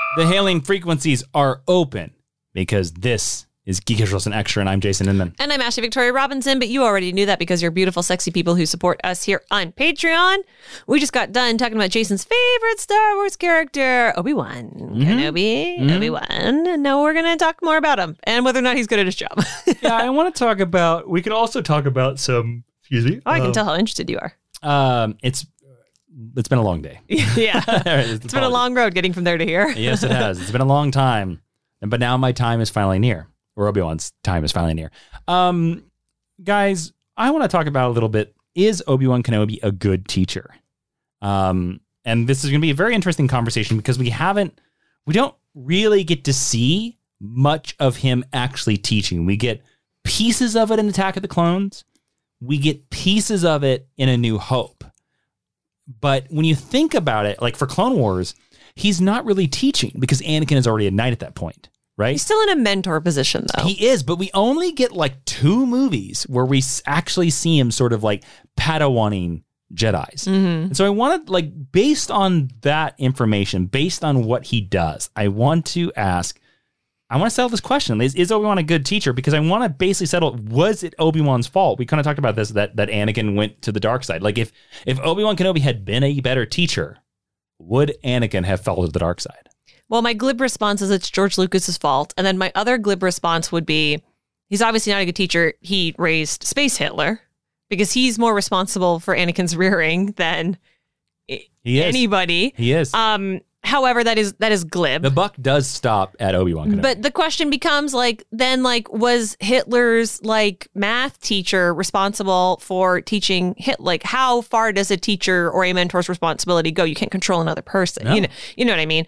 The hailing frequencies are open because this is Geekish Wilson Extra, and I'm Jason Inman. And I'm Ashley Victoria Robinson, but you already knew that because you're beautiful, sexy people who support us here on Patreon. We just got done talking about Jason's favorite Star Wars character, Obi-Wan Kenobi, Obi-Wan. And now we're going to talk more about him and whether or not he's good at his job. Yeah, I want to talk about, we could also talk about some, excuse me. Oh, I can tell how interested you are. It's been a long day. Yeah. It's been a long road getting from there to here. Yes, it has. It's been a long time. But now my time is finally near. Or Obi-Wan's time is finally near. Guys, I want to talk about a little bit, is Obi-Wan Kenobi a good teacher? And this is going to be a very interesting conversation because we don't really get to see much of him actually teaching. We get pieces of it in Attack of the Clones. We get pieces of it in A New Hope. But when you think about it, like for Clone Wars, he's not really teaching because Anakin is already a knight at that point. Right? He's still in a mentor position, though. He is, but we only get like 2 movies where we actually see him sort of like Padawaning Jedis. And so I want to, like, based on that information, based on what he does, I want to settle this question. Is Obi-Wan a good teacher? Because I want to basically settle, was it Obi-Wan's fault? We kind of talked about this, that Anakin went to the dark side. Like if Obi-Wan Kenobi had been a better teacher, would Anakin have fallen to the dark side? Well, my glib response is it's George Lucas's fault. And then my other glib response would be, he's obviously not a good teacher. He raised Space Hitler because he's more responsible for Anakin's rearing than anybody. He is. However, that is glib. The buck does stop at Obi-Wan Kenobi. But the question becomes was Hitler's math teacher responsible for teaching how far does a teacher or a mentor's responsibility go? You can't control another person. No. You know what I mean?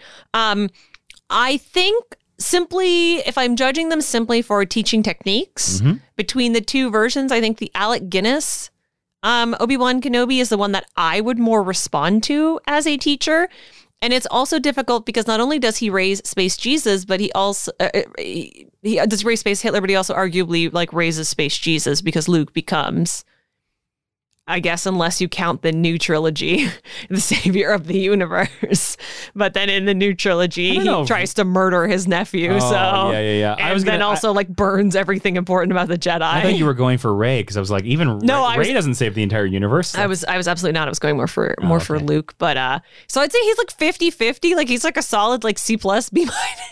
I think simply, if I'm judging them simply for teaching techniques between the two versions, I think the Alec Guinness Obi-Wan Kenobi is the one that I would more respond to as a teacher. And it's also difficult because not only does he raise Space Jesus, but he also he does raise Space Hitler, but he also arguably raises Space Jesus because Luke becomes, I guess, unless you count the new trilogy, the savior of the universe. But then in the new trilogy, he tries to murder his nephew. Yeah. And burns everything important about the Jedi. I thought you were going for Rey because I was like, Rey doesn't save the entire universe. So. I was absolutely not. I was going more for Luke. But so I'd say he's 50-50. He's a solid C+, B-.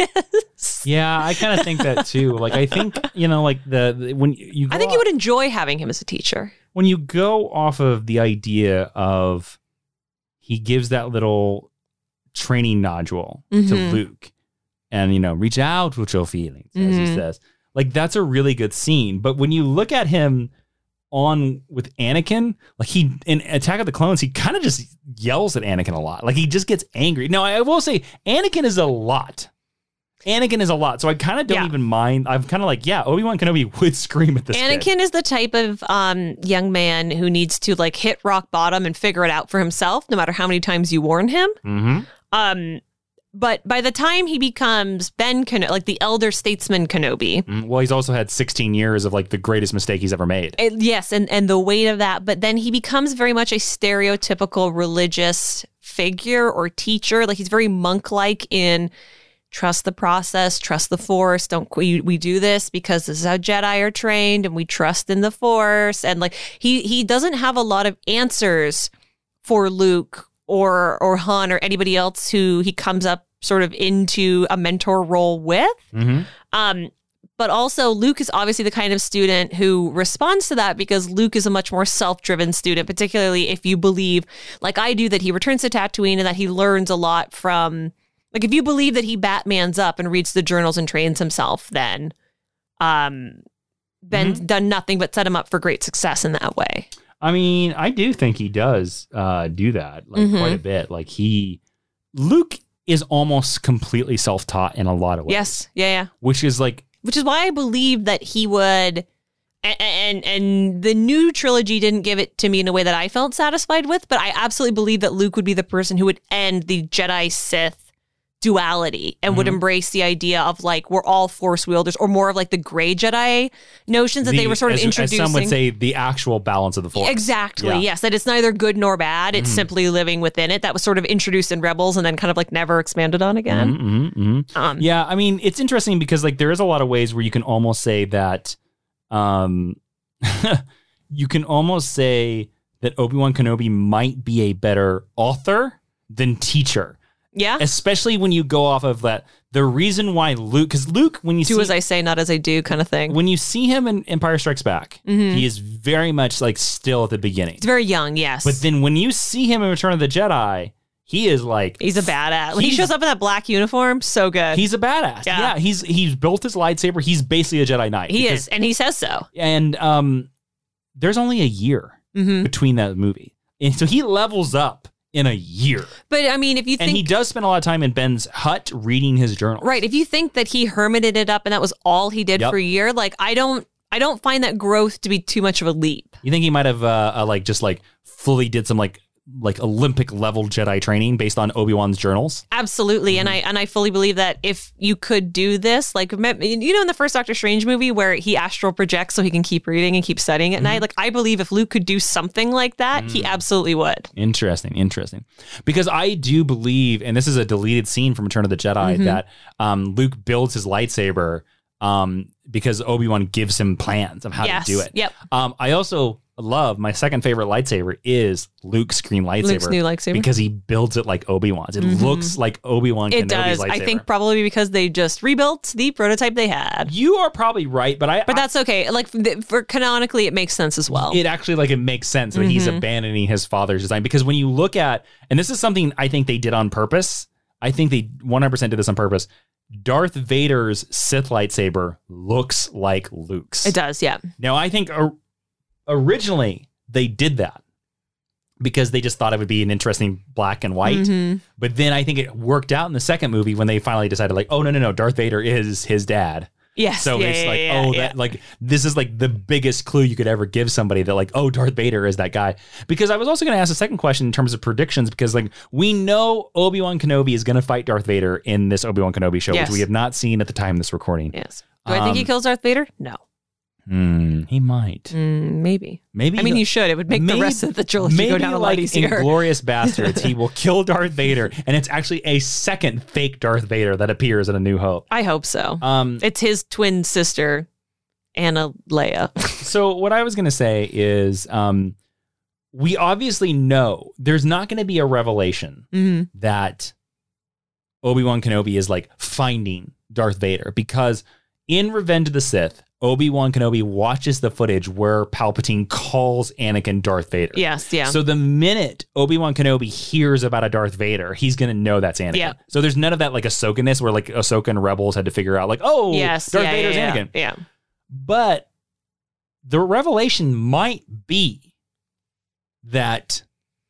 Yeah, I kind of think that too. I think when you I think you would enjoy having him as a teacher. When you go off of the idea of he gives that little training nodule to Luke and, reach out with your feelings, as he says, that's a really good scene. But when you look at him with Anakin, he in Attack of the Clones, he kind of just yells at Anakin a lot. He just gets angry. Now, I will say Anakin is a lot. So I kind of don't even mind. I'm kind of Obi-Wan Kenobi would scream at this Anakin kid. is the type of young man who needs to hit rock bottom and figure it out for himself, no matter how many times you warn him. But by the time he becomes Ben Kenobi, the elder statesman Kenobi. Well, he's also had 16 years of the greatest mistake he's ever made. Yes, and the weight of that. But then he becomes very much a stereotypical religious figure or teacher. He's very monk-like in... Trust the process, trust the Force. We do this because this is how Jedi are trained and we trust in the Force. And he doesn't have a lot of answers for Luke or Han or anybody else who he comes up sort of into a mentor role with. But also Luke is obviously the kind of student who responds to that because Luke is a much more self-driven student, particularly if you believe, like I do, that he returns to Tatooine and that he learns a lot from... if you believe that he Batmans up and reads the journals and trains himself, then done nothing but set him up for great success in that way. I mean, I do think he does do that quite a bit. Luke is almost completely self-taught in a lot of ways. Yes. Yeah. Which is why I believe that he would, and the new trilogy didn't give it to me in a way that I felt satisfied with, but I absolutely believe that Luke would be the person who would end the Jedi Sith duality and would embrace the idea of like we're all Force wielders, or more of like the gray Jedi notions that they were sort of introducing. As some would say, the actual balance of the Force. Exactly. Yeah. Yes, that it's neither good nor bad. It's simply living within it. That was sort of introduced in Rebels and then kind of like never expanded on again. Yeah, I mean, it's interesting because like there is a lot of ways where you can almost say that, you can almost say that Obi-Wan Kenobi might be a better author than teacher. Yeah. Especially when you go off of that, the reason why Luke, because Luke, when you Do see, as I say, not as I do kind of thing. when you see him in Empire Strikes Back, he is very much like still at the beginning. He's very young, yes. But then when you see him in Return of the Jedi, he is like, He's a badass. When he shows up in that black uniform, so good. he's a badass. Yeah. Yeah, he's built his lightsaber. He's basically a Jedi Knight. He because- is, and he says so. And there's only a year between that movie. And so he levels up in a year. But I mean, if you And think he does spend a lot of time in Ben's hut reading his journal. right, if you think that he hermited it up and that was all he did Yep. for a year, like I don't find that growth to be too much of a leap. You think he might have like just like fully did some like Olympic level Jedi training based on Obi-Wan's journals? Absolutely, and I fully believe that if you could do this, like you know, in the first Doctor Strange movie where he astral projects so he can keep reading and keep studying at night, like I believe if Luke could do something like that, he absolutely would. Interesting. Because I do believe, and this is a deleted scene from Return of the Jedi, that Luke builds his lightsaber because Obi-Wan gives him plans of how to do it. Yep. I also love, my second favorite lightsaber is Luke's green lightsaber. Luke's new lightsaber. Because he builds it like Obi-Wan's. It looks like Obi-Wan It Kenobi's does. lightsaber. I think probably because they just rebuilt the prototype they had. You are probably right, but That's okay. Like for canonically, it makes sense as well. it actually like it makes sense that he's abandoning his father's design, because when you look at, and this is something I think they did on purpose. I think they 100% did this on purpose. Darth Vader's Sith lightsaber looks like Luke's. It does, yeah. Now, I think originally they did that because they just thought it would be an interesting black and white. But then I think it worked out in the second movie when they finally decided like, oh, no, Darth Vader is his dad. Yes. So it's like, that like this is like the biggest clue you could ever give somebody that like, oh, Darth Vader is that guy. Because I was also going to ask a second question in terms of predictions, because like we know Obi-Wan Kenobi is going to fight Darth Vader in this Obi-Wan Kenobi show, Yes. which we have not seen at the time of this recording. Yes. Do I think he kills Darth Vader? No. He might. Maybe. Maybe. I mean, he should. It would make the rest of the trilogy go down a lot like easier. Inglourious Bastards, he will kill Darth Vader, and it's actually a second fake Darth Vader that appears in A New Hope. I hope so. It's his twin sister, Anna Leia. So what I was going to say is we obviously know there's not going to be a revelation that Obi-Wan Kenobi is like finding Darth Vader, because in Revenge of the Sith, Obi-Wan Kenobi watches the footage where Palpatine calls Anakin Darth Vader. Yes, yeah. So the minute Obi-Wan Kenobi hears about a Darth Vader, he's going to know that's Anakin. Yeah. So there's none of that like Ahsoka-ness where like Ahsoka and Rebels had to figure out like, oh, yes, Darth Vader's Anakin. Yeah. But the revelation might be that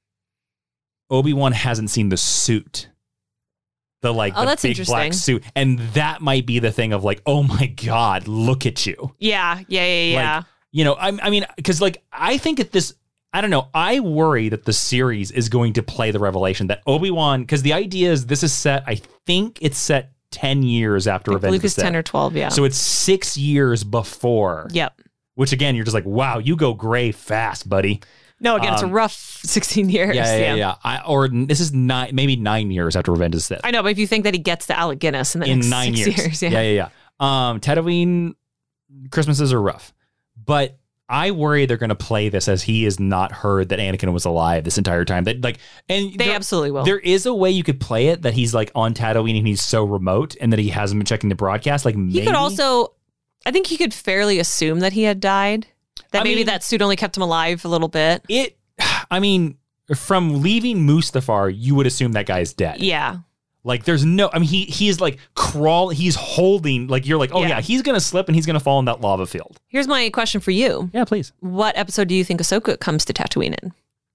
Obi-Wan hasn't seen the suit. The like the that's big interesting. black suit. And that might be the thing of like, oh my God, look at you. Yeah. Like, you know, I mean, because like I think at this, I don't know, I worry that the series is going to play the revelation that Obi-Wan, because the idea is this is set, I think it's set 10 years after Revenge of Luke the is Sith. 10 or 12, yeah. So it's 6 years before. Yep. Which again, you're just like, wow, you go gray fast, buddy. No, again, it's a rough 16 years. Yeah. Or this is maybe 9 years after Revenge of the Sith. I know, but if you think that he gets to Alec Guinness in the In next 9 6 years. years. Yeah. Tatooine Christmases are rough. But I worry they're going to play this as he has not heard that Anakin was alive this entire time. That like, and They absolutely will. There is a way you could play it that he's like on Tatooine and he's so remote and that he hasn't been checking the broadcast. Like maybe He could also, I think he could fairly assume that he had died. That maybe that suit only kept him alive a little bit. I mean, from leaving Mustafar, you would assume that guy's dead. Yeah. Like there's no, I mean, he is like he's holding, like you're like, oh yeah, he's going to slip and he's going to fall in that lava field. Here's my question for you. Yeah, please. What episode do you think Ahsoka comes to Tatooine in?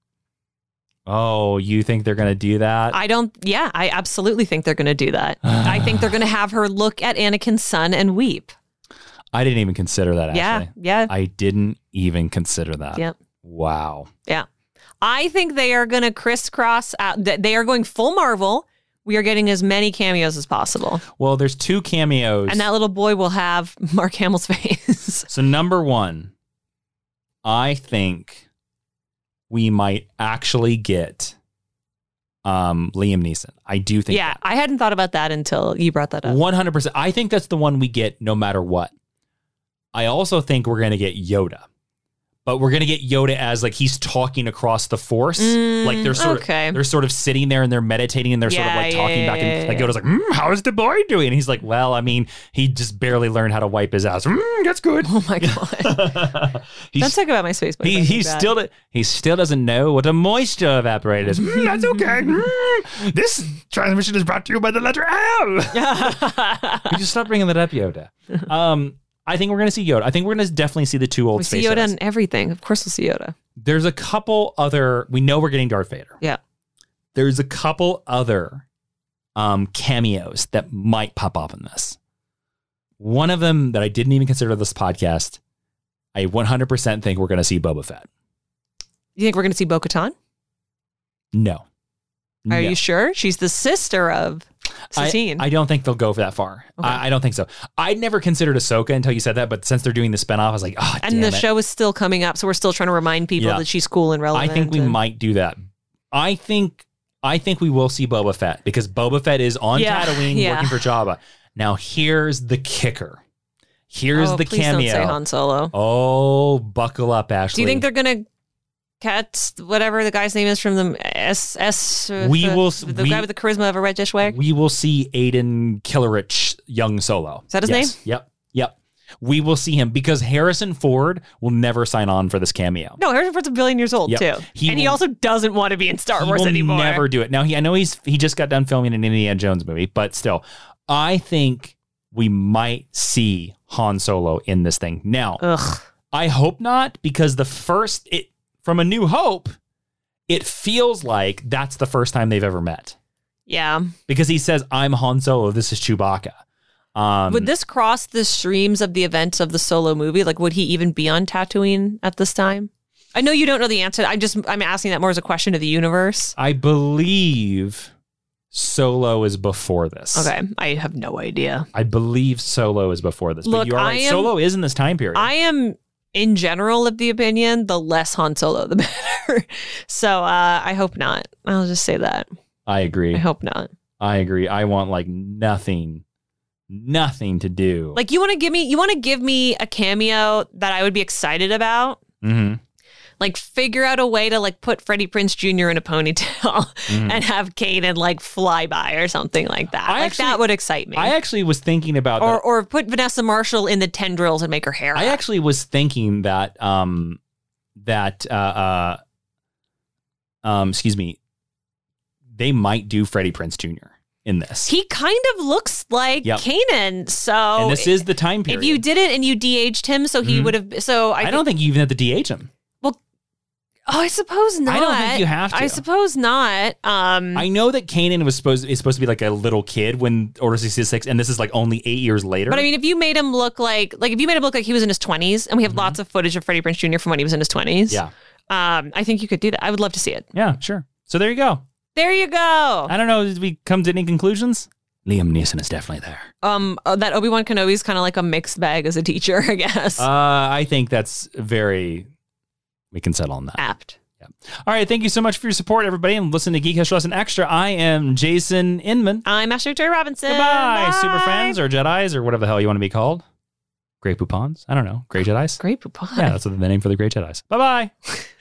Oh, you think they're going to do that? I absolutely think they're going to do that. I think they're going to have her look at Anakin's son and weep. I didn't even consider that, actually. Yeah. I didn't even consider that. Yep. Wow. Yeah. I think they are going to crisscross out. They are going full Marvel we are getting as many cameos as possible. Well, there's 2 cameos. And that little boy will have Mark Hamill's face. So number 1, I think we might actually get Liam Neeson. I do think Yeah, that. I hadn't thought about that until you brought that up. 100%. I think that's the one we get no matter what. I also think we're going to get Yoda. But we're going to get Yoda as like he's talking across the Force. Like they're sort of sitting there and they're meditating and they're sort of like talking back and like Yoda's like, how's the boy doing? And he's like, well, I mean, he just barely learned how to wipe his ass. That's good. Oh my God. Don't talk about my space. He still doesn't know what a moisture evaporator is. That's okay. This transmission is brought to you by the letter L. Could you stop bringing that up, Yoda? I think we're going to see Yoda. I think we're going to definitely see the 2 old space We see Yoda Yodas. and everything. Of course we'll see Yoda. There's a couple other... We know we're getting Darth Vader. Yeah. There's a couple other cameos that might pop up in this. One of them that I didn't even consider this podcast, I 100% think we're going to see Boba Fett. You think we're going to see Bo-Katan? No. Are you sure? She's the sister of Satine. I don't think they'll go for that far. Okay. I don't think so. I'd never considered Ahsoka until you said that, but since they're doing the spinoff, I was like, oh, and the show is still coming up, so we're still trying to remind people that she's cool and relevant. I think we might do that. I think we will see Boba Fett because Boba Fett is on Tatooine working for Jabba. Now, here's the kicker. Here's the please cameo. Don't say Han Solo. Oh, buckle up, Ashley. Do you think they're going to catch whatever the guy's name is from the the guy with the charisma of a red dishwag? We will see Aiden Killerich, young Solo. Is that his name? Yep. We will see him because Harrison Ford will never sign on for this cameo. No, Harrison Ford's a billion years old too, he also doesn't want to be in Star Wars anymore. Never do it. Now I know he just got done filming an Indiana Jones movie, but still, I think we might see Han Solo in this thing. Now, I hope not because from A New Hope, it feels like that's the first time they've ever met. Yeah. Because he says, I'm Han Solo, this is Chewbacca. Would this cross the streams of the events of the Solo movie? Like, would he even be on Tatooine at this time? I know you don't know the answer. I'm asking that more as a question of the universe. I believe Solo is before this. Okay. I have no idea. I believe Solo is before this. Look, but you are right. Solo is in this time period. I am... in general of the opinion, the less Han Solo, the better. So I hope not. I'll just say that. I agree. I hope not. I agree. I want like nothing to do. Like you want to give me a cameo that I would be excited about. Mm-hmm. Like figure out a way to like put Freddie Prinze Jr. in a ponytail and have Kanan like fly by or something like that. That would excite me. I actually was thinking about that. Or put Vanessa Marshall in the tendrils and make her hair. I actually was thinking that excuse me, they might do Freddie Prinze Jr. in this. He kind of looks like Kanan. So and this is the time period. If you did it and you de-aged him, so he would have. So I don't think you even have to de-age him. Oh, I suppose not. I don't think you have to. I suppose not. I know that Kanan is supposed to be like a little kid when Order 66, and this is like only 8 years later. But I mean, if you made him look like he was in his 20s, and we have lots of footage of Freddie Prinze Jr. from when he was in his 20s. Yeah. I think you could do that. I would love to see it. Yeah, sure. So there you go. There you go. I don't know. Did we come to any conclusions? Liam Neeson is definitely there. That Obi-Wan Kenobi is kind of like a mixed bag as a teacher, I guess. I think that's we can settle on that. Apt. All right, thank you so much for your support, everybody, and listen to Geek History Lesson Extra. I am Jason Inman. I'm Ashley Victoria Robinson. Goodbye, Bye. super friends or Jedis or whatever the hell you want to be called. Grey Poupons? I don't know. Grey Jedis? Grey Poupons. Yeah, that's the name for the Grey Jedis. Bye-bye.